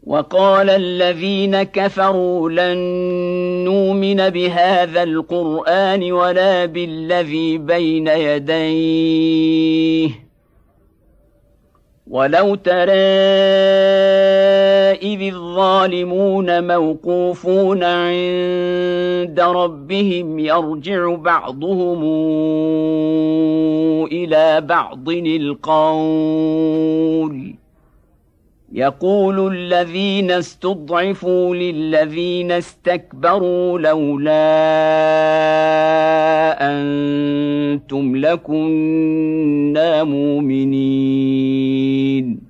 وقال الذين كفروا لن نؤمن بهذا القرآن ولا بالذي بين يديه ولو ترى إذ الظالمون موقوفون عند ربهم يرجع بعضهم إلى بعض القول يقول الذين استضعفوا للذين استكبروا لولا أنتم لكنا مؤمنين